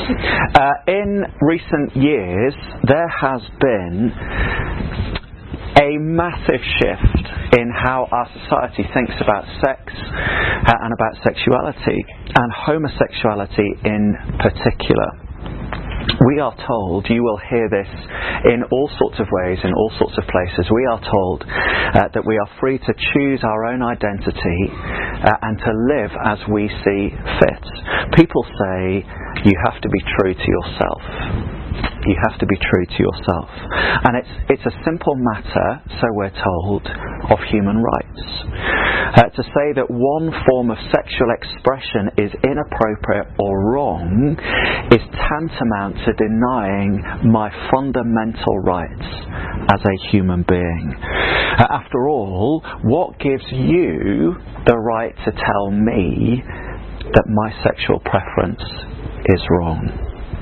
In recent years, there has been a massive shift in how our society thinks about sex and about sexuality, and homosexuality in particular. We are told, you will hear this in all sorts of ways, in all sorts of places, we are told that we are free to choose our own identity and to live as we see fit. People say you have to be true to yourself. You have to be true to yourself. And it's a simple matter, so we're told, of human rights. To say that one form of sexual expression is inappropriate or wrong is tantamount to denying my fundamental rights as a human being. After all, what gives you the right to tell me that my sexual preference is wrong?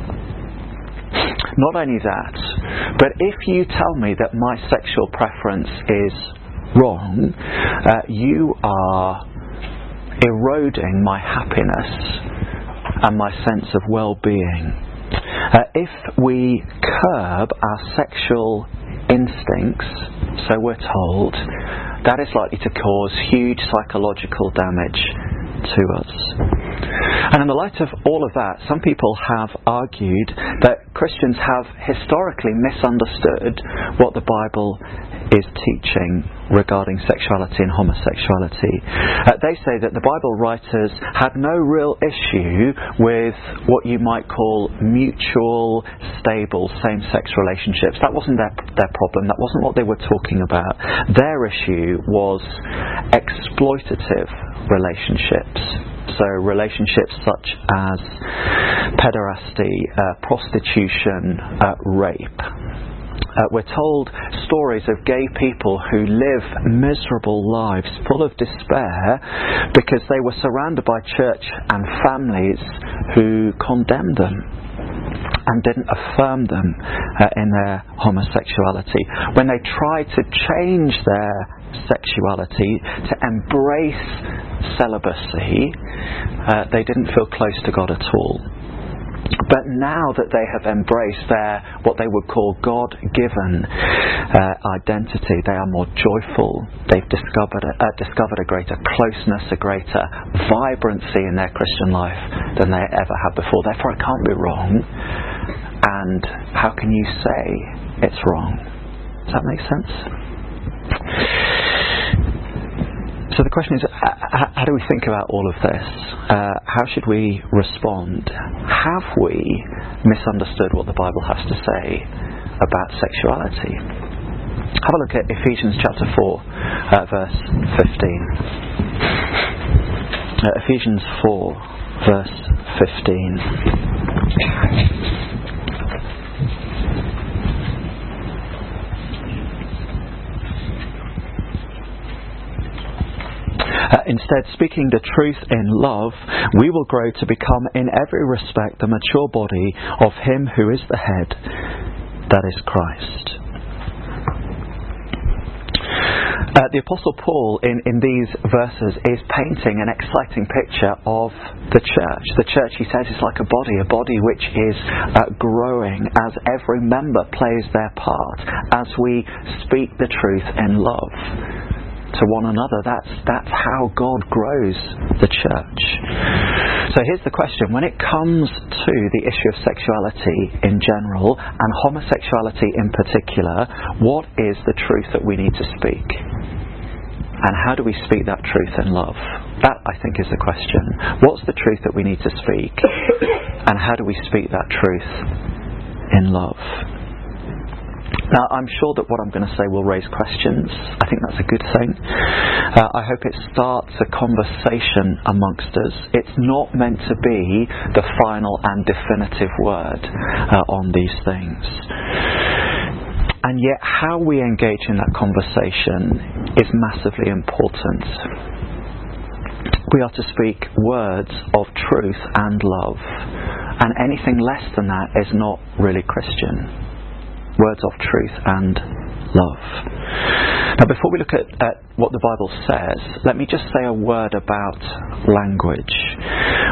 Not only that, but if you tell me that my sexual preference is wrong, you are eroding my happiness and my sense of well-being. If we curb our sexual instincts, so we're told, that is likely to cause huge psychological damage to us. And in the light of all of that, some people have argued that Christians have historically misunderstood what the Bible is teaching regarding sexuality and homosexuality. They say that the Bible writers had no real issue with what you might call mutual, stable, same-sex relationships. That wasn't their problem. That wasn't what they were talking about. Their issue was exploitative relationships. So relationships such as pederasty, prostitution, rape. We're told stories of gay people who live miserable lives full of despair because they were surrounded by church and families who condemned them and didn't affirm them in their homosexuality. When they tried to change their sexuality, to embrace celibacy, they didn't feel close to God at all. But now that they have embraced their, what they would call God-given identity, they are more joyful. They've discovered a greater closeness, a greater vibrancy in their Christian life than they ever had before. Therefore, it can't be wrong. And how can you say it's wrong? Does that make sense? So the question is, how do we think about all of this? How should we respond? Have we misunderstood what the Bible has to say about sexuality? Have a look at Ephesians chapter 4, verse 15. Ephesians 4, verse 15. Instead, speaking the truth in love, we will grow to become in every respect the mature body of Him who is the head, that is Christ. The Apostle Paul in these verses is painting an exciting picture of the church. The church, he says, is like a body which is growing as every member plays their part, as we speak the truth in love to one another. That's how God grows the church. So here's the question. When it comes to the issue of sexuality in general and homosexuality in particular, what is the truth that we need to speak? And how do we speak that truth in love? That, I think, is the question. What's the truth that we need to speak? And how do we speak that truth in love? Now, I'm sure that what I'm going to say will raise questions. I think that's a good thing. I hope it starts a conversation amongst us. It's not meant to be the final and definitive word on these things. And yet, how we engage in that conversation is massively important. We are to speak words of truth and love. And anything less than that is not really Christian. Words of truth and love. Now, before we look at what the Bible says, let me just say a word about language.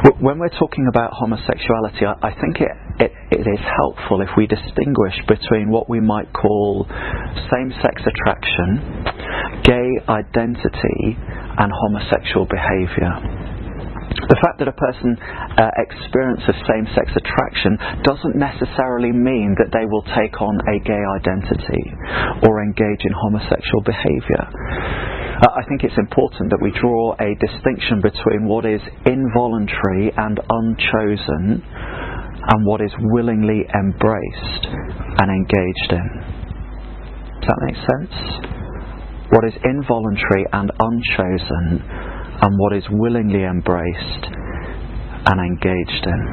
When we're talking about homosexuality, I think it is helpful if we distinguish between what we might call same-sex attraction, gay identity, and homosexual behaviour. The fact that a person experiences same-sex attraction doesn't necessarily mean that they will take on a gay identity or engage in homosexual behaviour. I think it's important that we draw a distinction between what is involuntary and unchosen and what is willingly embraced and engaged in. Does that make sense? What is involuntary and unchosen and what is willingly embraced and engaged in.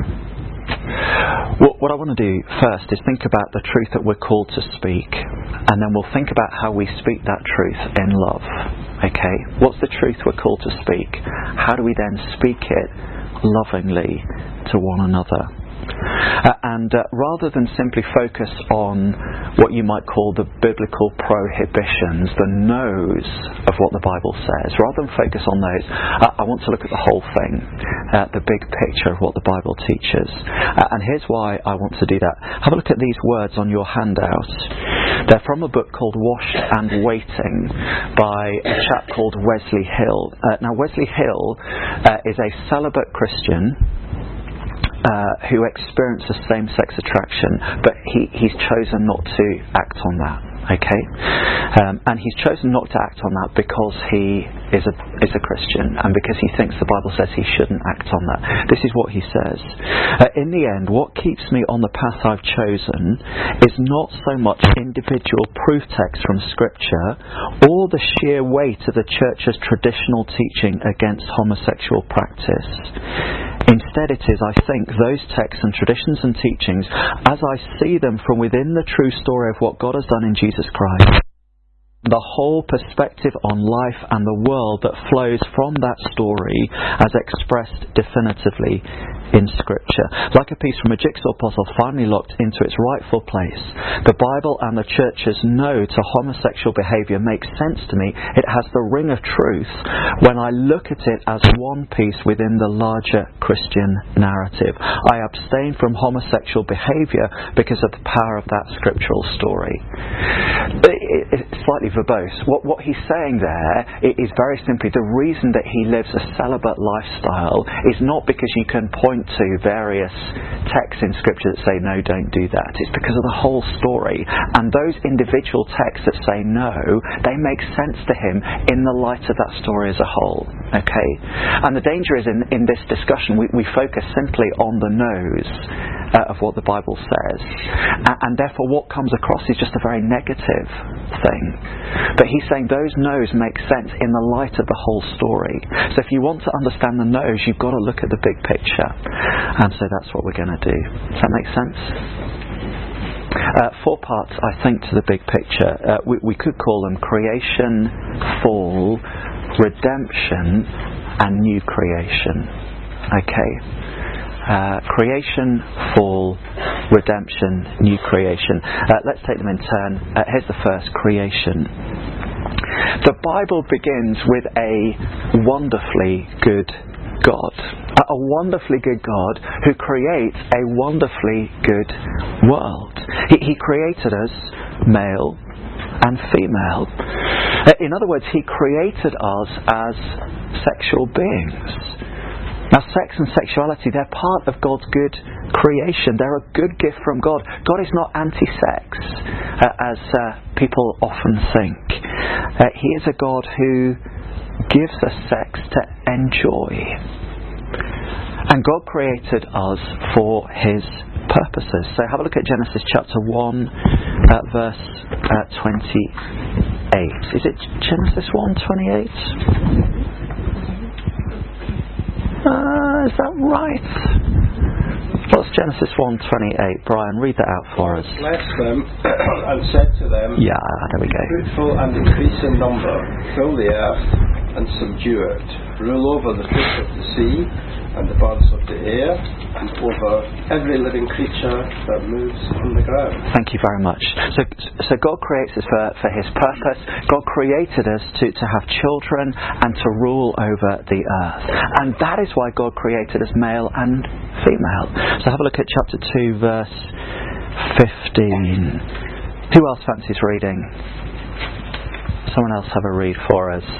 What I want to do first is think about the truth that we're called to speak, and then we'll think about how we speak that truth in love. Okay? What's the truth we're called to speak? How do we then speak it lovingly to one another? Rather than simply focus on what you might call the biblical prohibitions, the no's of what the Bible says, rather than focus on those, I want to look at the whole thing, the big picture of what the Bible teaches. And here's why I want to do that. Have a look at these words on your handout. They're from a book called Washed and Waiting by a chap called Wesley Hill. Now, Wesley Hill is a celibate Christian who experiences same-sex attraction, but he's chosen not to act on that. Okay, and he's chosen not to act on that because he is a Christian and because he thinks the Bible says he shouldn't act on that. This is what he says. In the end, what keeps me on the path I've chosen is not so much individual proof texts from Scripture or the sheer weight of the Church's traditional teaching against homosexual practice. Instead it is, I think, those texts and traditions and teachings as I see them from within the true story of what God has done in Jesus Christ, the whole perspective on life and the world that flows from that story as expressed definitively in Scripture. Like a piece from a jigsaw puzzle finally locked into its rightful place, the Bible and the Church's no to homosexual behaviour makes sense to me. It has the ring of truth when I look at it as one piece within the larger Christian narrative. I abstain from homosexual behaviour because of the power of that scriptural story. It's slightly verbose. What he's saying there is very simply the reason that he lives a celibate lifestyle is not because you can point to various texts in Scripture that say no, don't do that. It's because of the whole story, and those individual texts that say no, they make sense to him in the light of that story as a whole. Okay, and the danger is in this discussion we focus simply on the no's of what the Bible says, and therefore what comes across is just a very negative thing. But he's saying those no's make sense in the light of the whole story. So if you want to understand the no's, you've got to look at the big picture, and so that's what we're going to do. Does that make sense? 4 parts, I think, to the big picture. We could call them creation, fall, redemption, and new creation. Okay. Creation, fall, redemption, new creation. Let's take them in turn. Here's the first, creation. The Bible begins with a wonderfully good God. A wonderfully good God who creates a wonderfully good world. He created us male and female. In other words, He created us as sexual beings. Now, sex and sexuality, they're part of God's good creation. They're a good gift from God. God is not anti-sex, as people often think. He is a God who gives us sex to enjoy. And God created us for His purposes. So have a look at Genesis chapter 1, verse 28. Is it Genesis 1:28? Is that right? What's Genesis 1:28? Brian, read that out for us. Blessed them and said to them, yeah, there we go. Be fruitful and increase in number, fill the earth and subdue it. Rule over the fish of the sea and the birds of the air, and over every living creature that moves on the ground. Thank you very much. So God creates us for His purpose. God created us to have children and to rule over the earth. And that is why God created us male and female. So have a look at chapter 2, verse 15. Who else fancies reading? Someone else have a read for us.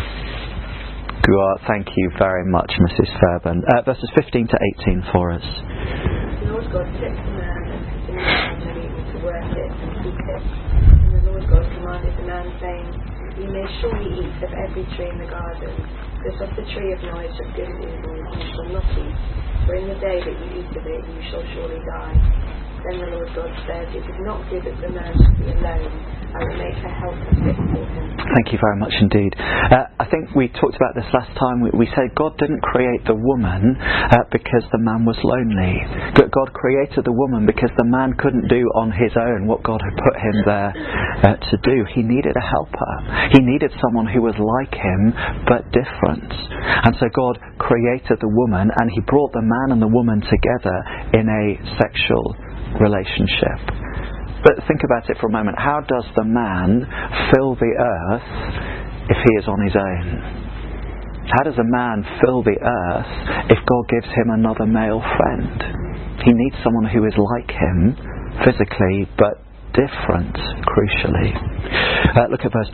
Thank you very much, Mrs. Fairbairn. Verses 15 to 18 for us. The Lord God took the man and put him in the garden of Eden to work it and keep it. And the Lord God commanded the man, saying, You may surely eat of every tree in the garden, but of the tree of knowledge of good and evil you shall not eat, for in the day that you eat of it you shall surely die. Then the Lord God said, It is not good that the man should be alone. I will make a helper fit for him. Thank you very much indeed. I think we talked about this last time. We said God didn't create the woman because the man was lonely. God created the woman because the man couldn't do on his own what God had put him there to do. He needed a helper. He needed someone who was like him but different. And so God created the woman, and He brought the man and the woman together in a sexual relationship. But think about it for a moment. How does the man fill the earth if he is on his own? How does a man fill the earth if God gives him another male friend? He needs someone who is like him physically but different, crucially. Look at verse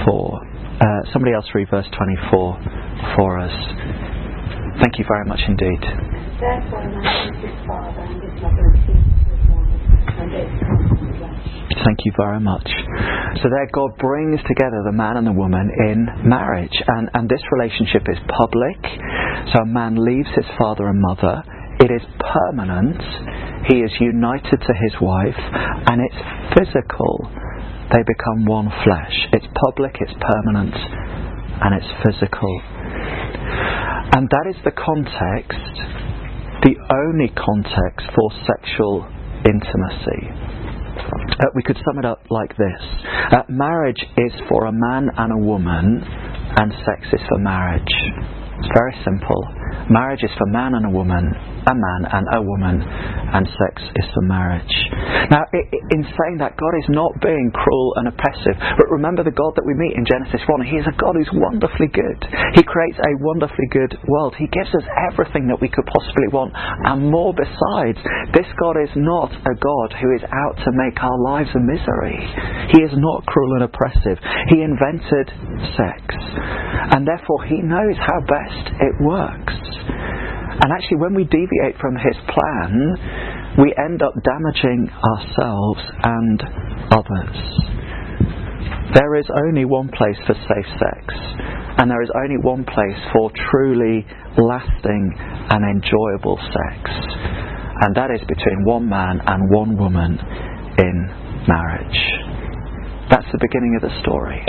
24. Somebody else read verse 24 for us. Thank you very much indeed. Therefore a man leaves his father and his mother and cleaves to his woman, and they become one flesh. Thank you very much. So there God brings together the man and the woman in marriage, and this relationship is public. So a man leaves his father and mother. It is permanent. He is united to his wife, and it's physical. They become one flesh. It's public, it's permanent, and it's physical. And that is the context, the only context for sexual intimacy. We could sum it up like this. Marriage is for a man and a woman, and sex is for marriage. It's very simple. Marriage is for man and a woman, a man and a woman, and sex is for marriage. Now, in saying that, God is not being cruel and oppressive. But remember the God that we meet in Genesis 1. He is a God who's wonderfully good. He creates a wonderfully good world. He gives us everything that we could possibly want, and more besides. This God is not a God who is out to make our lives a misery. He is not cruel and oppressive. He invented sex, and therefore He knows how best it works. And actually, when we deviate from His plan, we end up damaging ourselves and others. There is only one place for safe sex, and there is only one place for truly lasting and enjoyable sex, and that is between one man and one woman in marriage. That's the beginning of the story.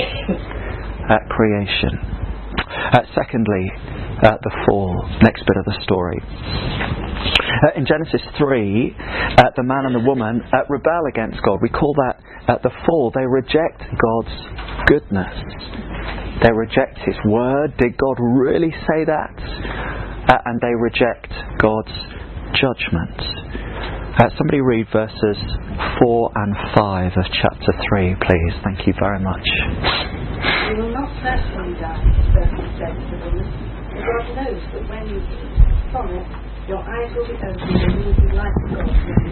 Creation. Secondly, the fall, next bit of the story. In Genesis 3, the man and the woman rebel against God. We call that the fall. They reject God's goodness. They reject His word. Did God really say that? And they reject God's judgment. Somebody read verses 4 and 5 of chapter 3, please. Thank you very much. You will not certainly die, the serpent said to the woman. And God knows that when you eat from it, your eyes will be opened and you will be like God.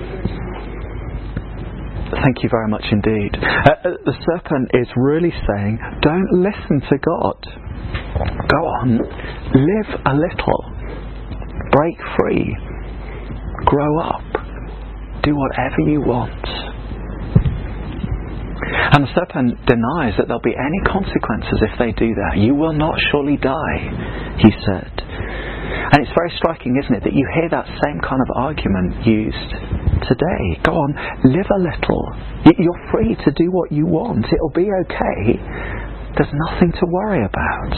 Thank you very much indeed. The serpent is really saying, don't listen to God. Go on, live a little, break free, grow up, do whatever you want. And the serpent denies that there'll be any consequences if they do that. You will not surely die, he said. And it's very striking, isn't it, that you hear that same kind of argument used today. Go on, live a little. You're free to do what you want. It'll be okay. There's nothing to worry about.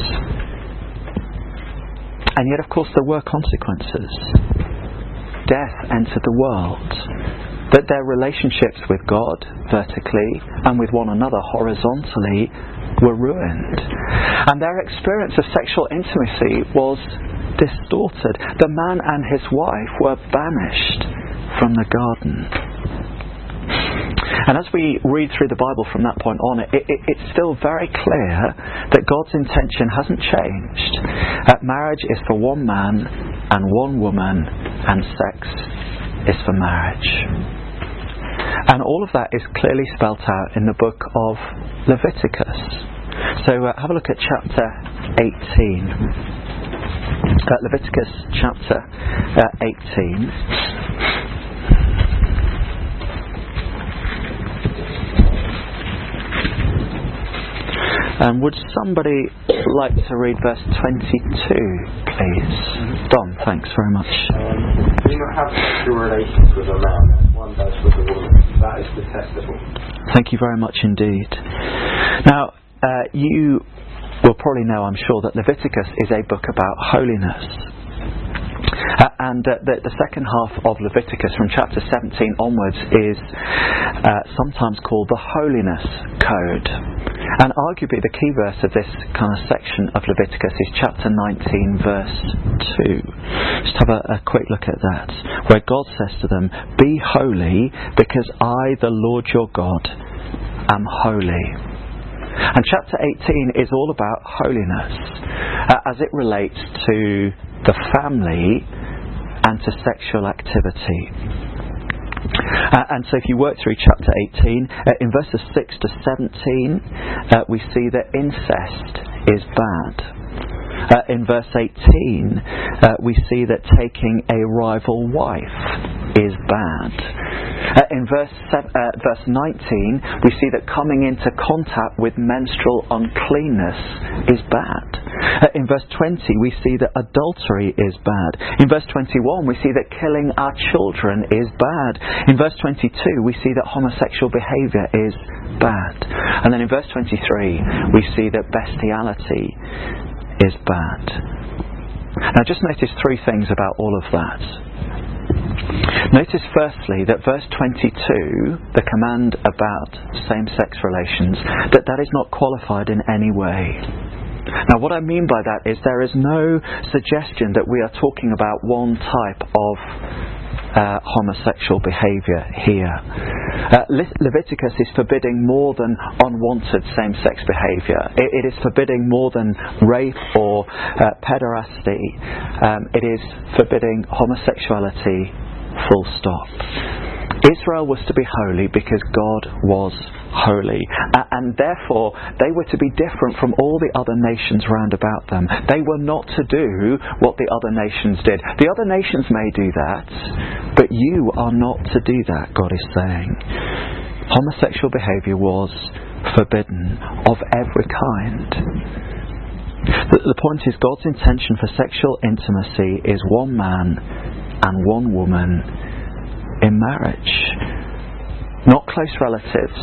And yet, of course, there were consequences. Death entered the world. That their relationships with God, vertically, and with one another, horizontally, were ruined. And their experience of sexual intimacy was distorted. The man and his wife were banished from the garden. And as we read through the Bible from that point on, it's still very clear that God's intention hasn't changed. Marriage is for one man and one woman, and sex is for marriage. And all of that is clearly spelt out in the book of Leviticus. So have a look at chapter 18. Leviticus chapter 18. And would somebody like to read verse 22, please? Don, thanks very much. Do not have sexual relations with a man as one does with a woman. That is detestable. Thank you very much indeed. Now, you will probably know, I'm sure, that Leviticus is a book about holiness. And the second half of Leviticus, from chapter 17 onwards, is sometimes called the Holiness Code. And arguably the key verse of this kind of section of Leviticus is chapter 19, verse 2. Just have a quick look at that, where God says to them, "Be holy, because I, the Lord your God, am holy." And chapter 18 is all about holiness as it relates to the family and to sexual activity. And so if you work through chapter 18, in verses 6 to 17, we see that incest is bad. In verse 18, we see that taking a rival wife is bad. In verse 19, we see that coming into contact with menstrual uncleanness is bad. In verse 20, we see that adultery is bad. In verse 21, we see that killing our children is bad. In verse 22, we see that homosexual behaviour is bad. And then in verse 23, we see that bestiality is bad. Now just notice three things about all of that. Notice firstly that verse 22, the command about same-sex relations, that is not qualified in any way. Now what I mean by that is there is no suggestion that we are talking about one type of homosexual behaviour here. Leviticus is forbidding more than unwanted same-sex behaviour. It is forbidding more than rape or pederasty. It is forbidding homosexuality, full stop. Israel was to be holy because God was holy, and therefore they were to be different from all the other nations round about them. They were not to do what the other nations did. The other nations may do that, but you are not to do that, God is saying. Homosexual behaviour was forbidden of every kind. The point is, God's intention for sexual intimacy is one man and one woman in marriage. Not close relatives,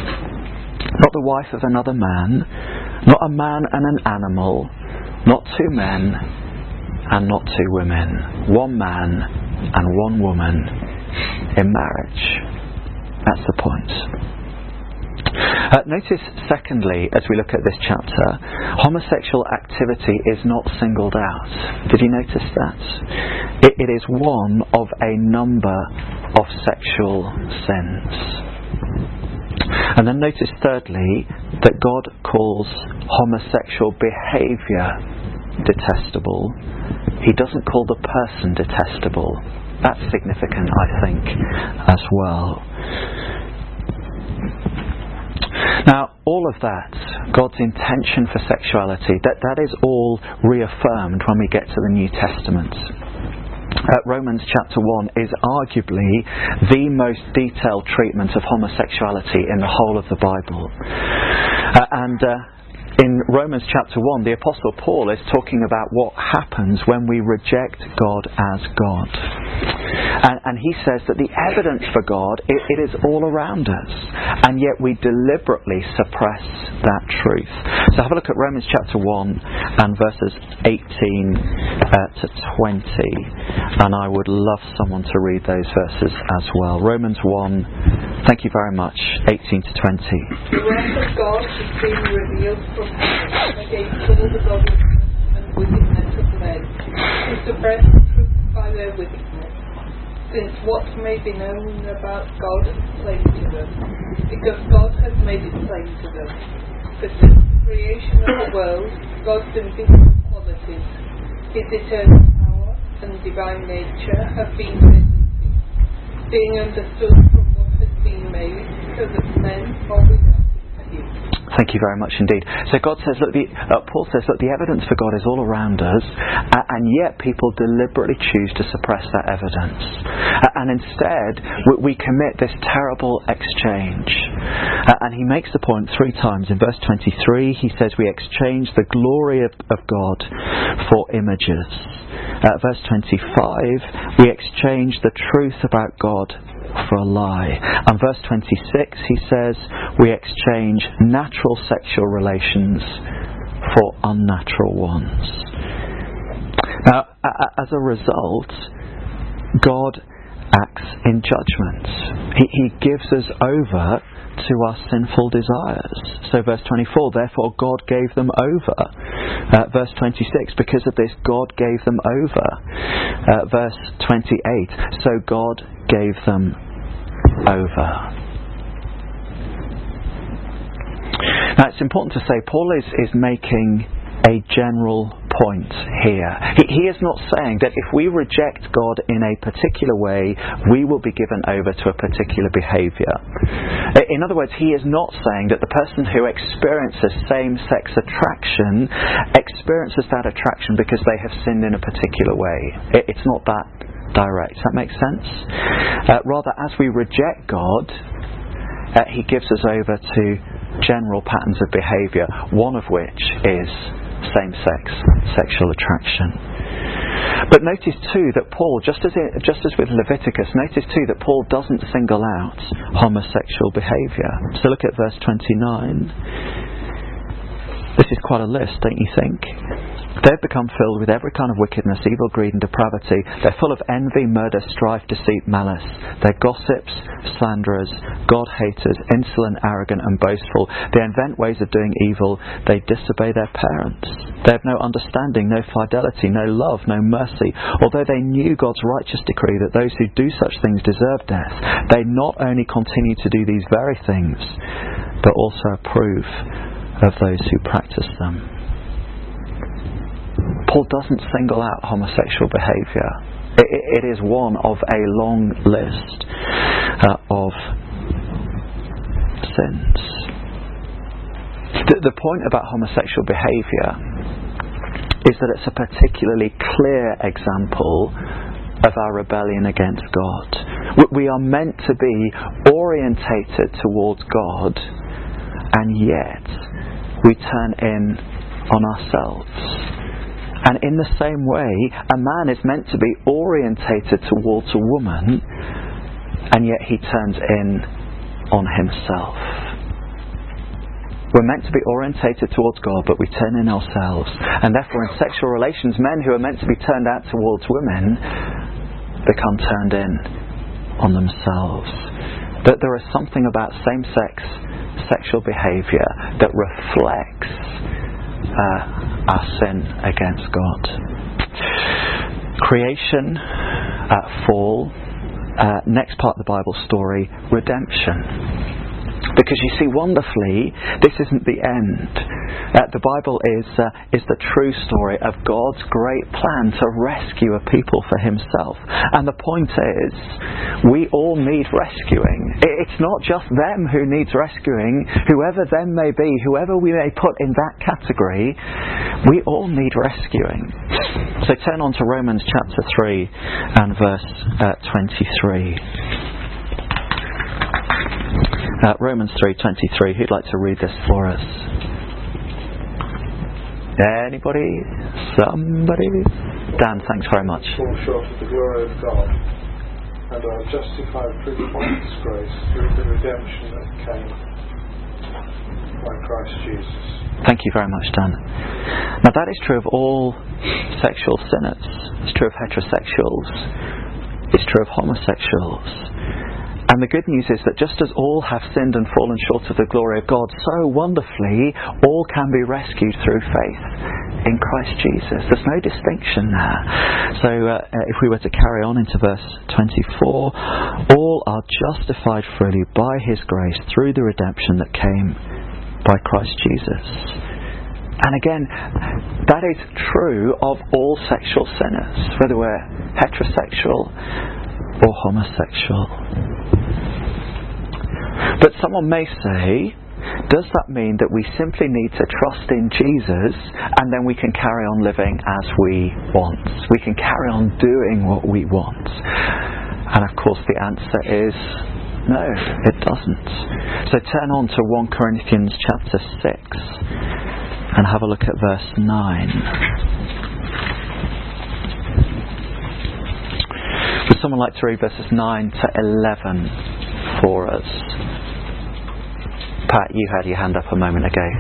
not the wife of another man, not a man and an animal, not two men and not two women. One man and one woman in marriage. That's the point. Notice secondly, as we look at this chapter, homosexual activity is not singled out. Did you notice that? It is one of a number of sexual sins. And then notice thirdly that God calls homosexual behaviour detestable. He doesn't call the person detestable. That's significant, I think, as well. Now, all of that, God's intention for sexuality, that is all reaffirmed when we get to the New Testament. Romans chapter 1 is arguably the most detailed treatment of homosexuality in the whole of the Bible. In Romans chapter 1, the Apostle Paul is talking about what happens when we reject God as God. And he says that the evidence for God, it is all around us, and yet we deliberately suppress that truth. So have a look at Romans chapter 1 and verses 18 to 20, and I would love someone to read those verses as well. Romans 1 Thank you very much. 18 to 20. The wrath of God is being revealed from heaven against all the godlessness and wickedness of men, who suppress the truth by their wickedness. Since what may be known about God is plain to them, because God has made it plain to them. For since the creation of the world, God's invisible qualities, His eternal power and divine nature have been presented, being understood from what has been made, so that men are without Him. Thank you very much indeed. So God says, look, Paul says, look, the evidence for God is all around us, and yet people deliberately choose to suppress that evidence. And instead, we commit this terrible exchange. And he makes the point 3 times. In verse 23, he says we exchange the glory of God for images. Verse 25, we exchange the truth about God for a lie. And verse 26, he says we exchange natural sexual relations for unnatural ones. Now, as a result, God acts in judgment. He gives us over to our sinful desires. So verse 24, therefore God gave them over. Verse 26, because of this God gave them over. Verse 28, so God gave them over. Now it's important to say Paul is making a general point here. He is not saying that if we reject God in a particular way, we will be given over to a particular behaviour. In other words, he is not saying that the person who experiences same-sex attraction experiences that attraction because they have sinned in a particular way. It's not that direct. Does that make sense? Rather, as we reject God, he gives us over to general patterns of behaviour, one of which is same-sex sexual attraction. But notice too that Paul, just as with Leviticus, notice too that Paul doesn't single out homosexual behaviour. So look at verse 29. This is quite a list, don't you think? They've become filled with every kind of wickedness, evil, greed and depravity. They're full of envy, murder, strife, deceit, malice. They're gossips, slanderers, God-haters, insolent, arrogant and boastful. They invent ways of doing evil. They disobey their parents. They have no understanding, no fidelity, no love, no mercy. Although they knew God's righteous decree that those who do such things deserve death, they not only continue to do these very things, but also approve of those who practice them. Paul doesn't single out homosexual behaviour. It is one of a long list of sins. The point about homosexual behaviour is that it's a particularly clear example of our rebellion against God. We are meant to be orientated towards God, and yet we turn in on ourselves. And in the same way, a man is meant to be orientated towards a woman, and yet he turns in on himself. We're meant to be orientated towards God, but we turn in ourselves. And therefore in sexual relations, men who are meant to be turned out towards women become turned in on themselves. That there is something about same-sex sexual behaviour that reflects our sin against God. Creation, fall, next part of the Bible story, redemption. Because you see, wonderfully, this isn't the end. The Bible is the true story of God's great plan to rescue a people for himself. And the point is, we all need rescuing. It's not just them who needs rescuing, whoever them may be, whoever we may put in that category, we all need rescuing. So turn on to Romans chapter 3 and verse 23. Romans 3:23. Who'd like to read this for us? Anybody? Somebody? Dan, thanks very much. Fall short of the glory of God, and are justified through His grace, through the redemption that came by Christ Jesus. Thank you very much, Dan. Now that is true of all sexual sinners. It's true of heterosexuals. It's true of homosexuals. And the good news is that just as all have sinned and fallen short of the glory of God, so wonderfully all can be rescued through faith in Christ Jesus. There's no distinction there. So if we were to carry on into verse 24, all are justified freely by His grace through the redemption that came by Christ Jesus. And again, that is true of all sexual sinners, whether we're heterosexual or homosexual. But someone may say, does that mean that we simply need to trust in Jesus and then we can carry on living as we want? We can carry on doing what we want? And of course the answer is no, it doesn't. So turn on to 1 Corinthians chapter 6 and have a look at verse 9. Would someone like to read verses 9 to 11 for us? Pat, you had your hand up a moment ago.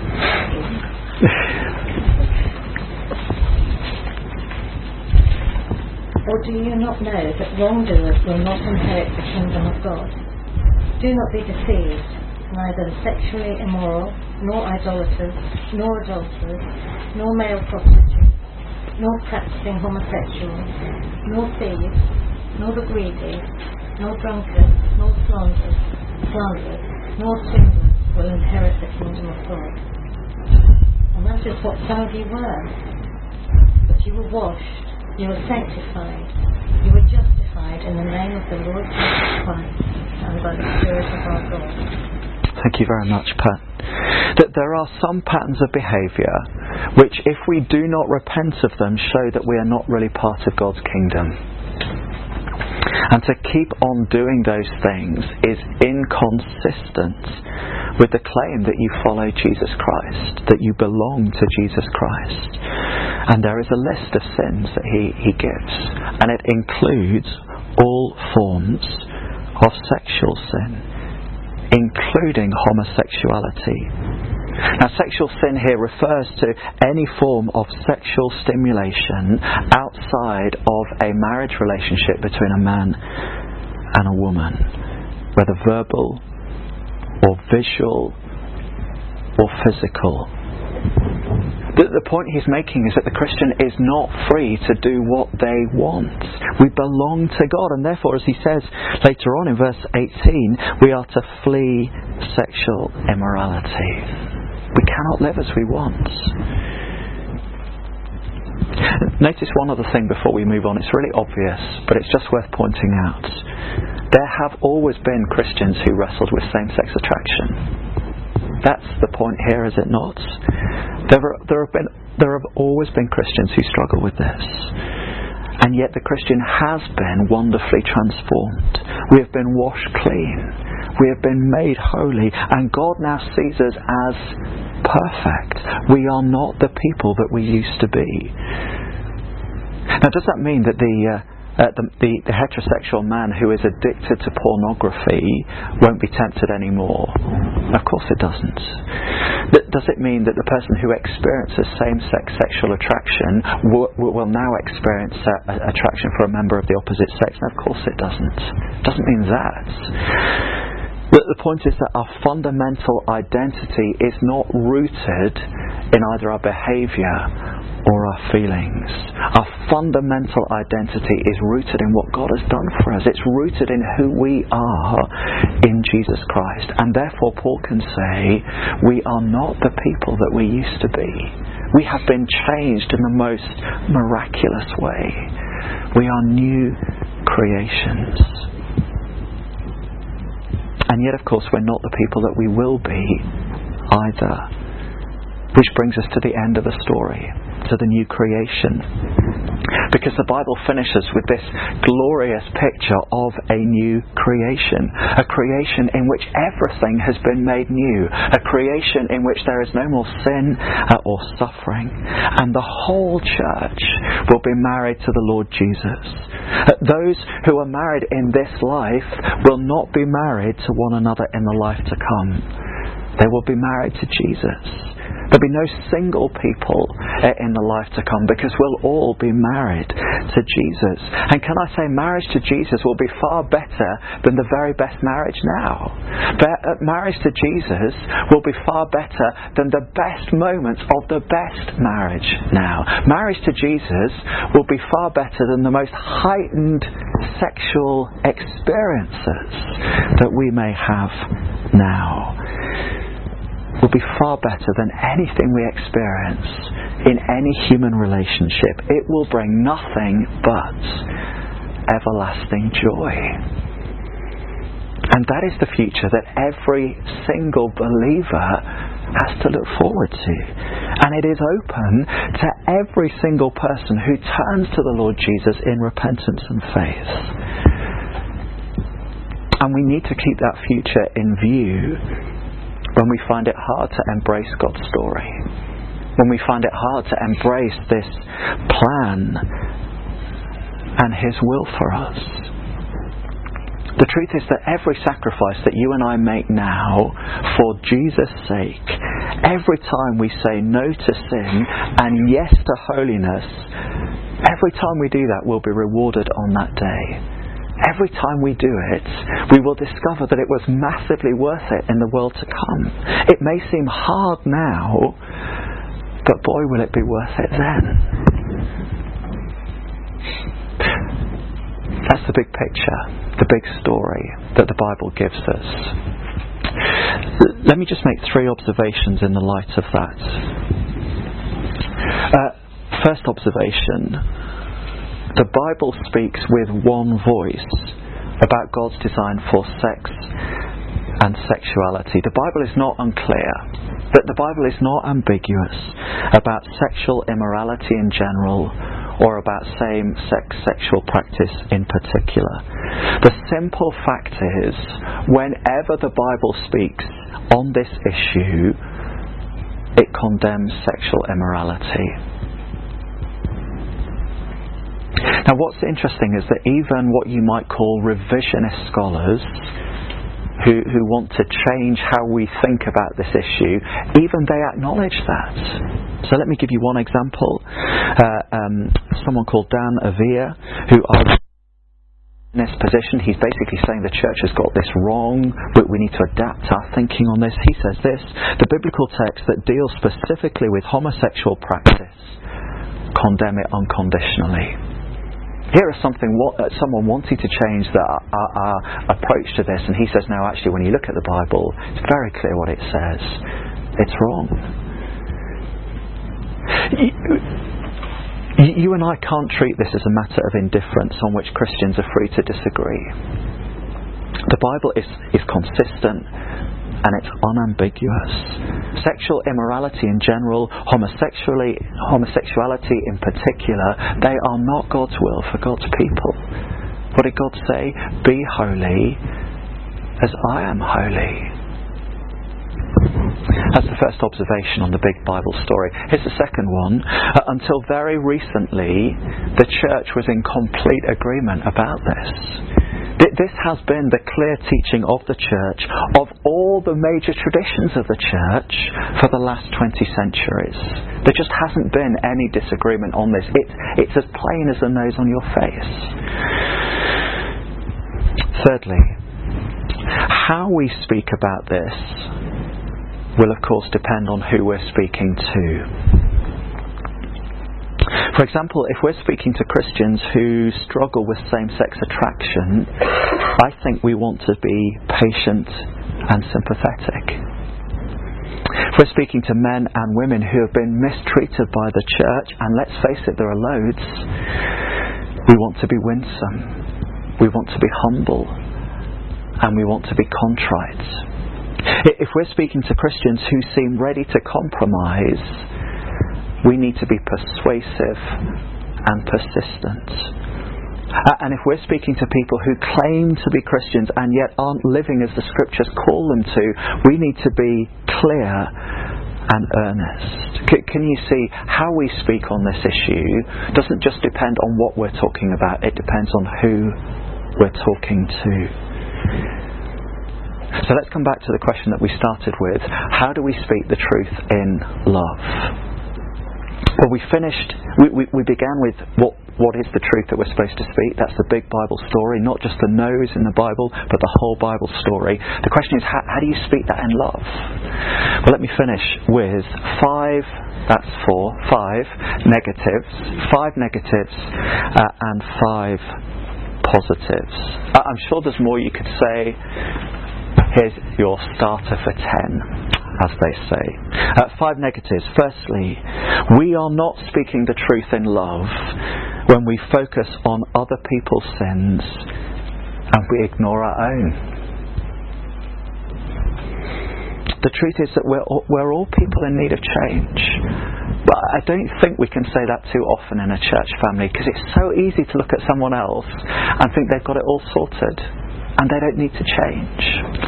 Or do you not know that wrongdoers will not inherit the kingdom of God? Do not be deceived. Neither the sexually immoral, nor idolaters, nor adulterers, nor male prostitutes, nor practicing homosexuals, nor thieves, nor the greedy, nor drunkards, nor slanderers, nor swindlers will inherit the kingdom of God. And that is what some of you were. But you were washed, you were sanctified, you were justified in the name of the Lord Jesus Christ and by the Spirit of our God. Thank you very much, Pat. That there are some patterns of behaviour which, if we do not repent of them, show that we are not really part of God's kingdom. And to keep on doing those things is inconsistent with the claim that you follow Jesus Christ, that you belong to Jesus Christ. And there is a list of sins that he gives, and it includes all forms of sexual sin, including homosexuality. Now, sexual sin here refers to any form of sexual stimulation outside of a marriage relationship between a man and a woman, whether verbal or visual or physical. The point he's making is that the Christian is not free to do what they want. We belong to God, and therefore, as he says later on in verse 18, we are to flee sexual immorality. We cannot live as we want. Notice one other thing before we move on. It's really obvious, but it's just worth pointing out. There have always been Christians who wrestled with same-sex attraction. That's the point here, is it not? There have always been Christians who struggle with this. And yet the Christian has been wonderfully transformed. We have been washed clean. We have been made holy, and God now sees us as perfect. We are not the people that we used to be. Now, does that mean that the heterosexual man who is addicted to pornography won't be tempted anymore? Of course it doesn't. Does it mean that the person who experiences same-sex sexual attraction will now experience attraction for a member of the opposite sex? No, of course it doesn't. It doesn't mean that. The point is that our fundamental identity is not rooted in either our behaviour or our feelings. Our fundamental identity is rooted in what God has done for us. It's rooted in who we are in Jesus Christ. And therefore Paul can say, we are not the people that we used to be. We have been changed in the most miraculous way. We are new creations. And yet, of course, we're not the people that we will be either. Which brings us to the end of the story, to the new creation. Because the Bible finishes with this glorious picture of a new creation. A creation in which everything has been made new. A creation in which there is no more sin or suffering. And the whole church will be married to the Lord Jesus. Those who are married in this life will not be married to one another in the life to come. They will be married to Jesus. There'll be no single people in the life to come, because we'll all be married to Jesus. And can I say, marriage to Jesus will be far better than the very best marriage now. Marriage to Jesus will be far better than the best moments of the best marriage now. Marriage to Jesus will be far better than the most heightened sexual experiences that we may have now. Will be far better than anything we experience in any human relationship. It will bring nothing but everlasting joy. And that is the future that every single believer has to look forward to. And it is open to every single person who turns to the Lord Jesus in repentance and faith. And we need to keep that future in view when we find it hard to embrace God's story, when we find it hard to embrace this plan and His will for us. The truth is that every sacrifice that you and I make now for Jesus' sake, every time we say no to sin and yes to holiness, every time we do that, we'll be rewarded on that day. Every time we do it, we will discover that it was massively worth it in the world to come. It may seem hard now, but boy, will it be worth it then. That's the big picture, the big story that the Bible gives us. Let me just make 3 observations in the light of that. First observation. The Bible speaks with one voice about God's design for sex and sexuality. The Bible is not unclear, but the Bible is not ambiguous about sexual immorality in general or about same-sex sexual practice in particular. The simple fact is, whenever the Bible speaks on this issue, it condemns sexual immorality. Now, what's interesting is that even what you might call revisionist scholars who want to change how we think about this issue, even they acknowledge that. So let me give you one example. Someone called Dan Avia, who argues in this position, he's basically saying the church has got this wrong, but we need to adapt our thinking on this. He says this: the biblical text that deals specifically with homosexual practice condemn it unconditionally. Here is someone wanting to change our approach to this, and he says, no, actually, when you look at the Bible, it's very clear what it says. It's wrong. You and I can't treat this as a matter of indifference on which Christians are free to disagree. The Bible is consistent and it's unambiguous. Sexual immorality in general, homosexuality in particular, they are not God's will for God's people. What did God say? Be holy as I am holy. That's the first observation on the big Bible story. Here's the second one. Until very recently, the church was in complete agreement about this. This has been the clear teaching of the church, of all the major traditions of the church for the last 20 centuries. There just hasn't been any disagreement on this. It's as plain as the nose on your face. Thirdly, how we speak about this will of course depend on who we're speaking to. For example, if we're speaking to Christians who struggle with same-sex attraction, I think we want to be patient and sympathetic. If we're speaking to men and women who have been mistreated by the church, and let's face it, there are loads, we want to be winsome, we want to be humble, and we want to be contrite. If we're speaking to Christians who seem ready to compromise, we need to be persuasive and persistent. And if we're speaking to people who claim to be Christians and yet aren't living as the Scriptures call them to, we need to be clear and earnest. Can you see how we speak on this issue doesn't just depend on what we're talking about, it depends on who we're talking to. So let's come back to the question that we started with. How do we speak the truth in love? Well, we began with what is the truth that we're supposed to speak. That's the big Bible story, not just the no's in the Bible, but the whole Bible story. The question is, how do you speak that in love? Well, let me finish with five negatives and 5 positives. I'm sure there's more you could say. Here's your starter for 10, as they say. 5 negatives. Firstly, we are not speaking the truth in love when we focus on other people's sins and we ignore our own. The truth is that we're all people in need of change. But I don't think we can say that too often in a church family, because it's so easy to look at someone else and think they've got it all sorted and they don't need to change.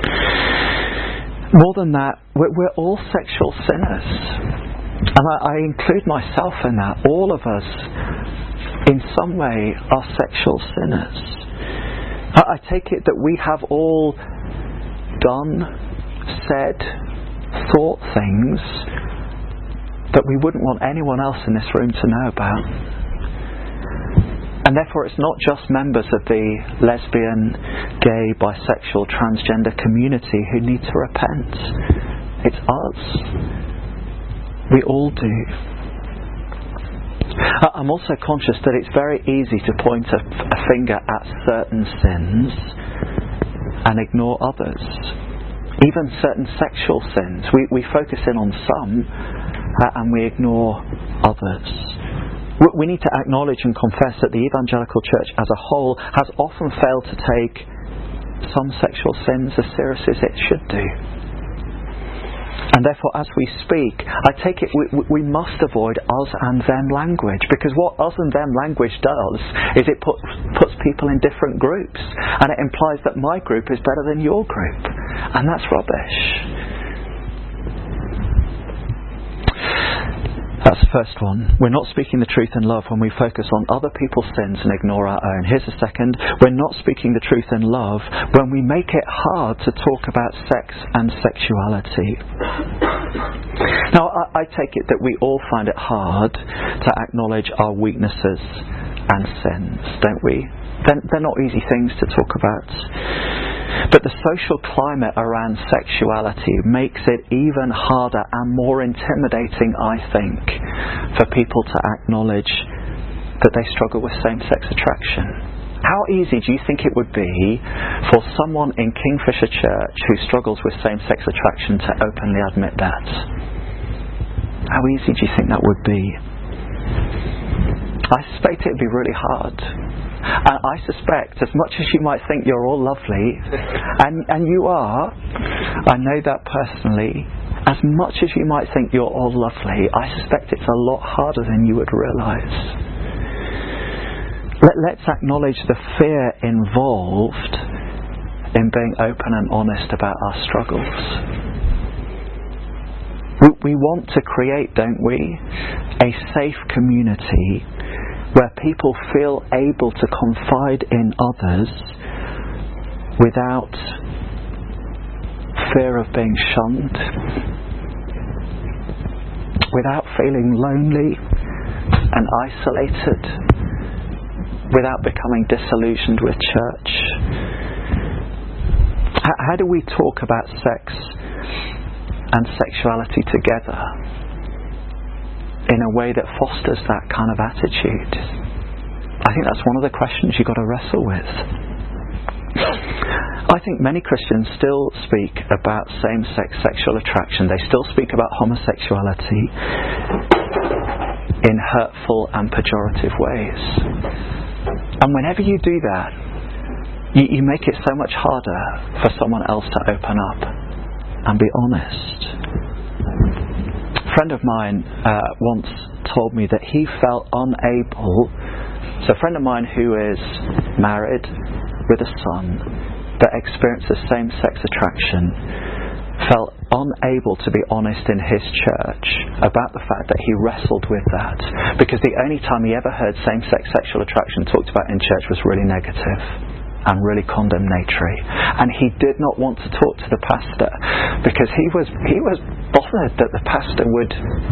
More than that, we're all sexual sinners. And I include myself in that. All of us, in some way, are sexual sinners. I take it that we have all done, said, thought things that we wouldn't want anyone else in this room to know about. And therefore it's not just members of the lesbian, gay, bisexual, transgender community who need to repent. It's us. We all do. I'm also conscious that it's very easy to point a finger at certain sins and ignore others. Even certain sexual sins. We focus in on some and we ignore others. We need to acknowledge and confess that the evangelical church as a whole has often failed to take some sexual sins as seriously as it should do. And therefore, as we speak, I take it we must avoid us and them language, because what us and them language does is it puts people in different groups, and it implies that my group is better than your group, and that's rubbish. That's the first one. We're not speaking the truth in love when we focus on other people's sins and ignore our own. Here's the second. We're not speaking the truth in love when we make it hard to talk about sex and sexuality. Now, I take it that we all find it hard to acknowledge our weaknesses and sins, don't we? They're not easy things to talk about. But the social climate around sexuality makes it even harder and more intimidating, I think, for people to acknowledge that they struggle with same-sex attraction. How easy do you think it would be for someone in Kingfisher Church who struggles with same-sex attraction to openly admit that? How easy do you think that would be? I suspect it would be really hard. And I suspect, as much as you might think you're all lovely, and you are, I know that personally, as much as you might think you're all lovely, I suspect it's a lot harder than you would realise. Let's acknowledge the fear involved in being open and honest about our struggles. We want to create, don't we, a safe community where people feel able to confide in others without fear of being shunned, without feeling lonely and isolated, without becoming disillusioned with church. How do we talk about sex and sexuality together in a way that fosters that kind of attitude? I think that's one of the questions you've got to wrestle with. I think many Christians still speak about same-sex sexual attraction. They still speak about homosexuality in hurtful and pejorative ways. And whenever you do that, you make it so much harder for someone else to open up and be honest. A friend of mine once told me that he felt unable. So a friend of mine who is married with a son that experiences same-sex attraction felt unable to be honest in his church about the fact that he wrestled with that, because the only time he ever heard same-sex sexual attraction talked about in church was really negative. and really condemnatory. And he did not want to talk to the pastor because he was bothered that the pastor would...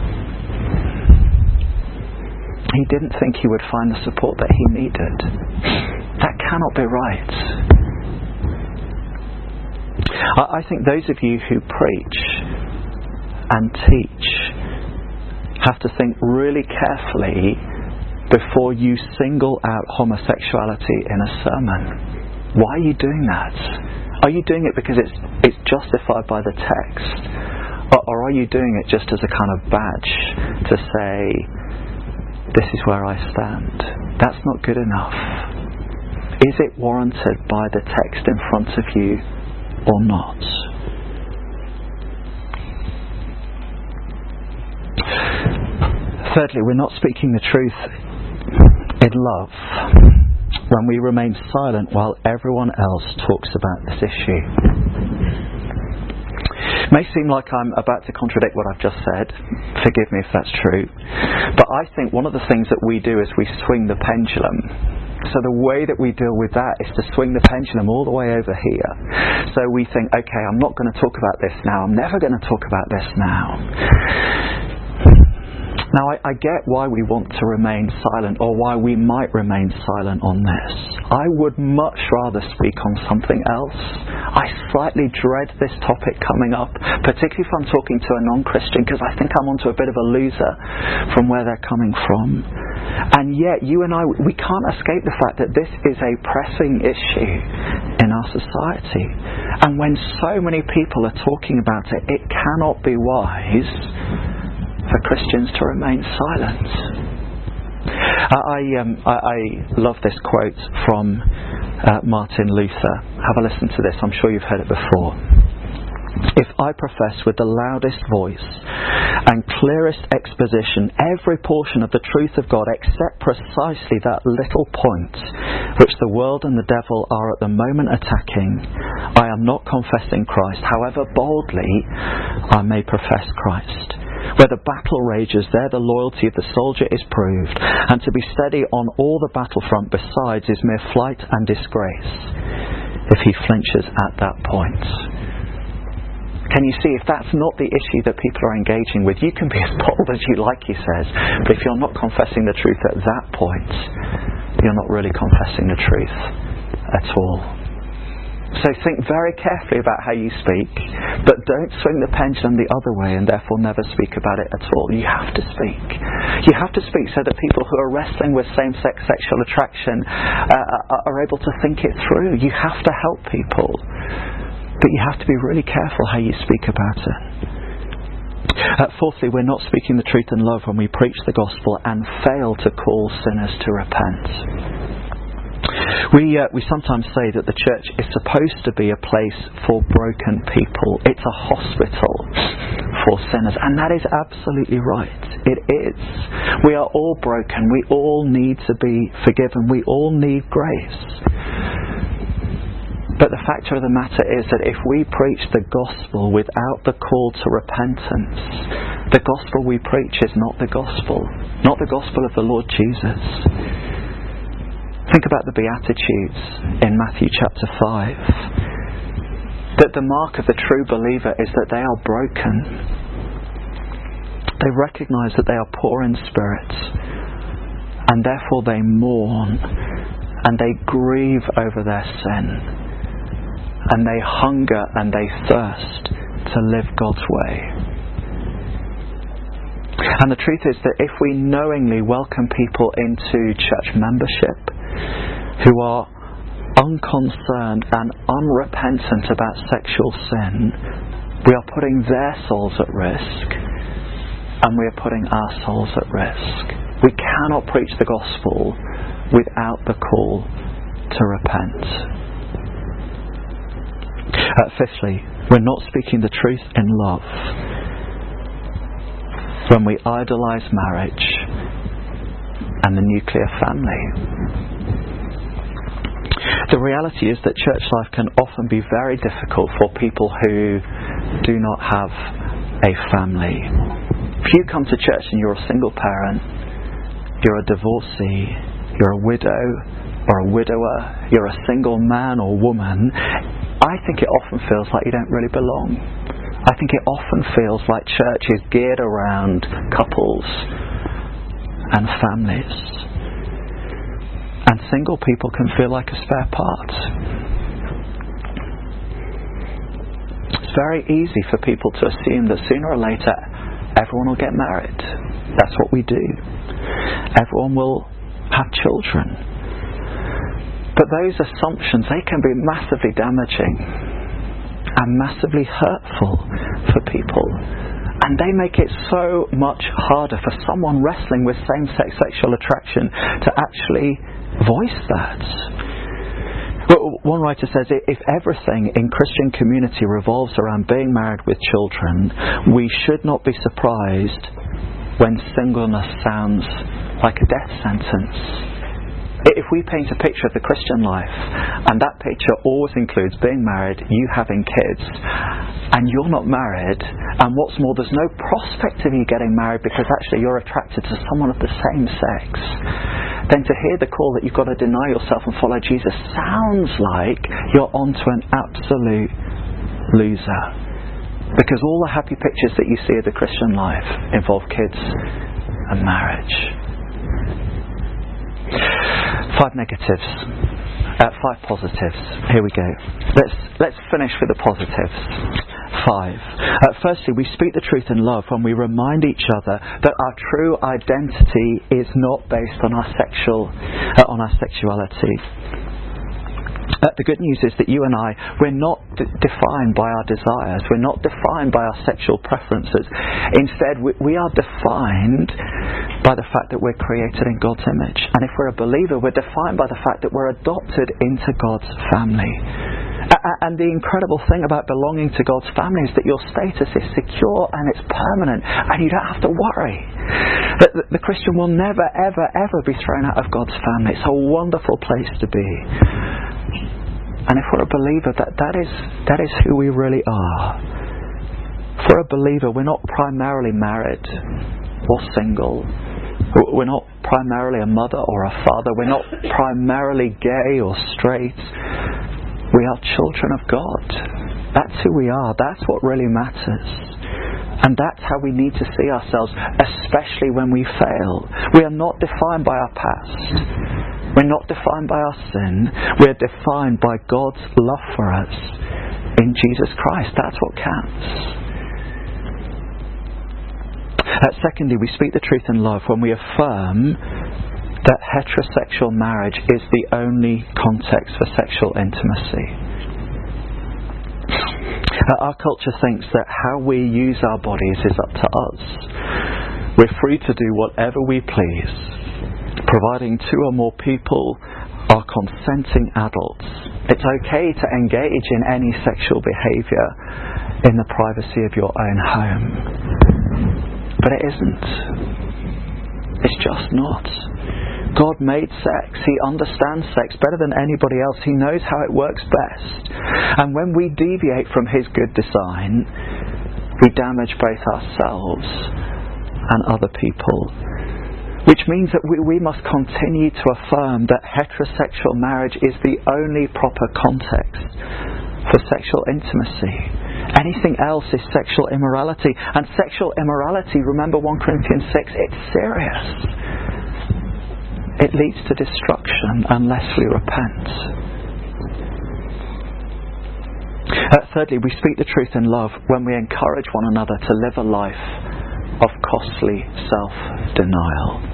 He didn't think he would find the support that he needed. That cannot be right. I think those of you who preach and teach have to think really carefully before you single out homosexuality in a sermon. Why are you doing that? Are you doing it because it's justified by the text? Or are you doing it just as a kind of badge to say, this is where I stand? That's not good enough. Is it warranted by the text in front of you or not? Thirdly, we're not speaking the truth in love when we remain silent while everyone else talks about this issue. It may seem like I'm about to contradict what I've just said. Forgive me if that's true. But I think one of the things that we do is we swing the pendulum. So the way that we deal with that is to swing the pendulum all the way over here. So we think, okay, I'm not going to talk about this now. I'm never going to talk about this now. Now, I get why we want to remain silent, or why we might remain silent on this. I would much rather speak on something else. I slightly dread this topic coming up, particularly if I'm talking to a non-Christian, because I think I'm onto a bit of a loser from where they're coming from. And yet, you and I, we can't escape the fact that this is a pressing issue in our society. And when so many people are talking about it, it cannot be wise for Christians to remain silent. I love this quote from Martin Luther. Have a listen to this. I'm sure you've heard it before. If I profess with the loudest voice and clearest exposition every portion of the truth of God except precisely that little point which the world and the devil are at the moment attacking, I am not confessing Christ, however boldly I may profess Christ. Where the battle rages, there the loyalty of the soldier is proved, and to be steady on all the battlefront besides is mere flight and disgrace, if he flinches at that point. Can you see, if that's not the issue that people are engaging with, you can be as bold as you like, he says, but if you're not confessing the truth at that point, you're not really confessing the truth at all. So think very carefully about how you speak, but don't swing the pendulum the other way and therefore never speak about it at all. You have to speak. You have to speak so that people who are wrestling with same-sex sexual attraction are able to think it through. You have to help people, but you have to be really careful how you speak about it. Fourthly, we're not speaking the truth in love when we preach the gospel and fail to call sinners to repent. We sometimes say that the church is supposed to be a place for broken people. It's a hospital for sinners, and that is absolutely right. It is. We are all broken. We all need to be forgiven. We all need grace. But the fact of the matter is that if we preach the gospel without the call to repentance, the gospel we preach is not the gospel of the Lord Jesus. Think about the Beatitudes in Matthew chapter 5. That the mark of the true believer is that they are broken. They recognise that they are poor in spirit, and therefore they mourn and they grieve over their sin, and they hunger and they thirst to live God's way. And the truth is that if we knowingly welcome people into church membership who are unconcerned and unrepentant about sexual sin, we are putting their souls at risk, and we are putting our souls at risk. We cannot preach the gospel without the call to repent. Fifthly, we're not speaking the truth in love when we idolise marriage and the nuclear family. The reality is that church life can often be very difficult for people who do not have a family. If you come to church and you're a single parent, you're a divorcee, you're a widow, you're a orphan, you're a or a widower, you're a single man or woman, I think it often feels like you don't really belong. I think it often feels like church is geared around couples and families. And single people can feel like a spare part. It's very easy for people to assume that sooner or later everyone will get married. That's what we do. Everyone will have children. But those assumptions, they can be massively damaging and massively hurtful for people. And they make it so much harder for someone wrestling with same-sex sexual attraction to actually voice that. One writer says, if everything in Christian community revolves around being married with children, we should not be surprised when singleness sounds like a death sentence. If we paint a picture of the Christian life, and that picture always includes being married, you having kids, and you're not married, and what's more, there's no prospect of you getting married because actually you're attracted to someone of the same sex, then to hear the call that you've got to deny yourself and follow Jesus sounds like you're onto an absolute loser. Because all the happy pictures that you see of the Christian life involve kids and marriage. 5 negatives, 5 positives. Here we go. Let's finish with the positives. 5. Firstly, we speak the truth in love when we remind each other that our true identity is not based on our sexuality. The good news is that you and I, we're not defined by our desires. We're not defined by our sexual preferences. Instead, we are defined by the fact that we're created in God's image. And if we're a believer, we're defined by the fact that we're adopted into God's family. And the incredible thing about belonging to God's family is that your status is secure and it's permanent, and you don't have to worry. The Christian will never, ever, ever be thrown out of God's family. It's a wonderful place to be. And if we're a believer, that is who we really are. For a believer, we're not primarily married or single. We're not primarily a mother or a father. We're not primarily gay or straight. We are children of God. That's who we are. That's what really matters. And that's how we need to see ourselves, especially when we fail. We are not defined by our past. We're not defined by our sin. We're defined by God's love for us in Jesus Christ. That's what counts. Secondly, we speak the truth in love when we affirm that heterosexual marriage is the only context for sexual intimacy. Our culture thinks that how we use our bodies is up to us. We're free to do whatever we please, providing 2 or more people are consenting adults. It's okay to engage in any sexual behaviour in the privacy of your own home. But it isn't. It's just not. God made sex. He understands sex better than anybody else. He knows how it works best. And when we deviate from His good design, we damage both ourselves and other people. Which means that we must continue to affirm that heterosexual marriage is the only proper context for sexual intimacy. Anything else is sexual immorality. And sexual immorality, remember 1 Corinthians 6, it's serious. It leads to destruction unless we repent. Thirdly, we speak the truth in love when we encourage one another to live a life of costly self-denial.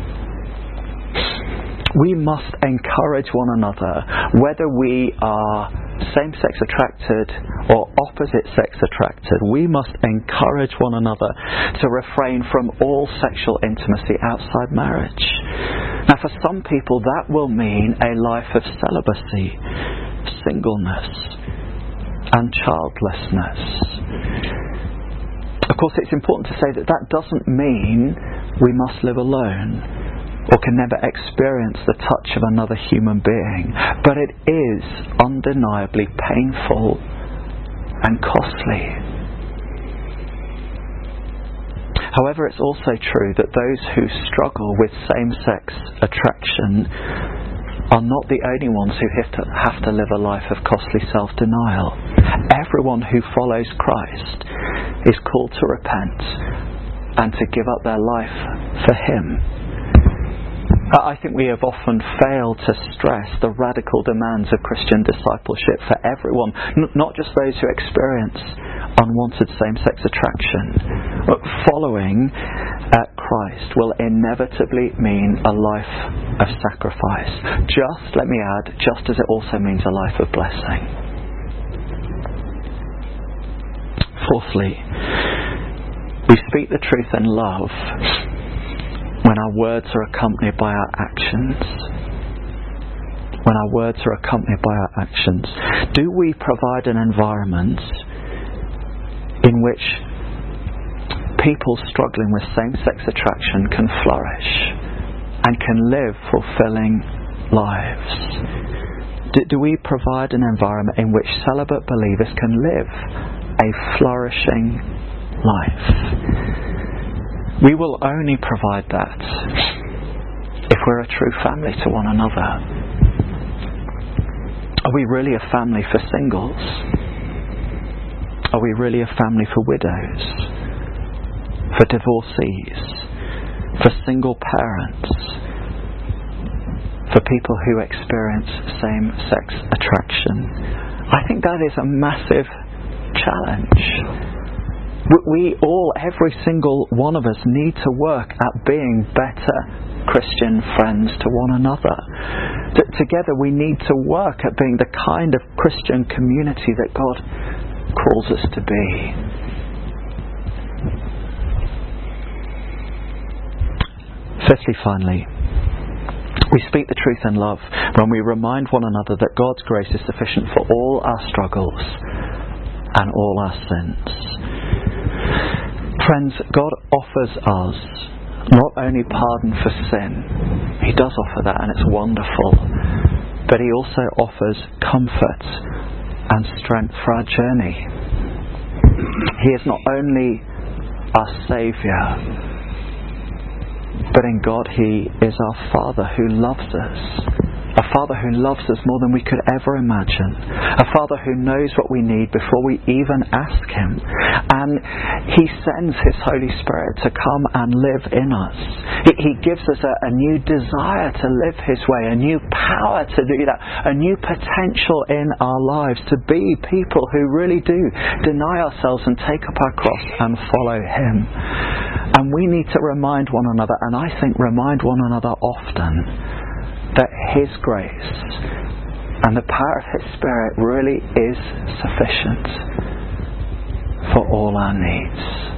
We must encourage one another, whether we are same-sex attracted or opposite-sex attracted. We must encourage one another to refrain from all sexual intimacy outside marriage. Now, for some people, that will mean a life of celibacy, singleness, and childlessness. Of course, it's important to say that that doesn't mean we must live alone or can never experience the touch of another human being. But it is undeniably painful and costly. However, it's also true that those who struggle with same-sex attraction are not the only ones who have to live a life of costly self-denial. Everyone who follows Christ is called to repent and to give up their life for Him. I think we have often failed to stress the radical demands of Christian discipleship for everyone, not just those who experience unwanted same-sex attraction. Following Christ will inevitably mean a life of sacrifice. Let me add, just as it also means a life of blessing. Fourthly, we speak the truth in love when our words are accompanied by our actions. When our words are accompanied by our actions. Do we provide an environment in which people struggling with same-sex attraction can flourish and can live fulfilling lives? Do we provide an environment in which celibate believers can live a flourishing life? We will only provide that if we're a true family to one another. Are we really a family for singles? Are we really a family for widows? For divorcees? For single parents? For people who experience same-sex attraction? I think that is a massive challenge. We all, every single one of us, need to work at being better Christian friends to one another. Together we need to work at being the kind of Christian community that God calls us to be. Fifthly, finally, we speak the truth in love when we remind one another that God's grace is sufficient for all our struggles and all our sins. Friends, God offers us not only pardon for sin, He does offer that and it's wonderful, but He also offers comfort and strength for our journey. He is not only our Saviour, but in God He is our Father who loves us. A Father who loves us more than we could ever imagine. A Father who knows what we need before we even ask Him. And He sends His Holy Spirit to come and live in us. He gives us a new desire to live His way, a new power to do that, a new potential in our lives to be people who really do deny ourselves and take up our cross and follow Him. And we need to remind one another, and I think remind one another often, that His grace and the power of His Spirit really is sufficient for all our needs.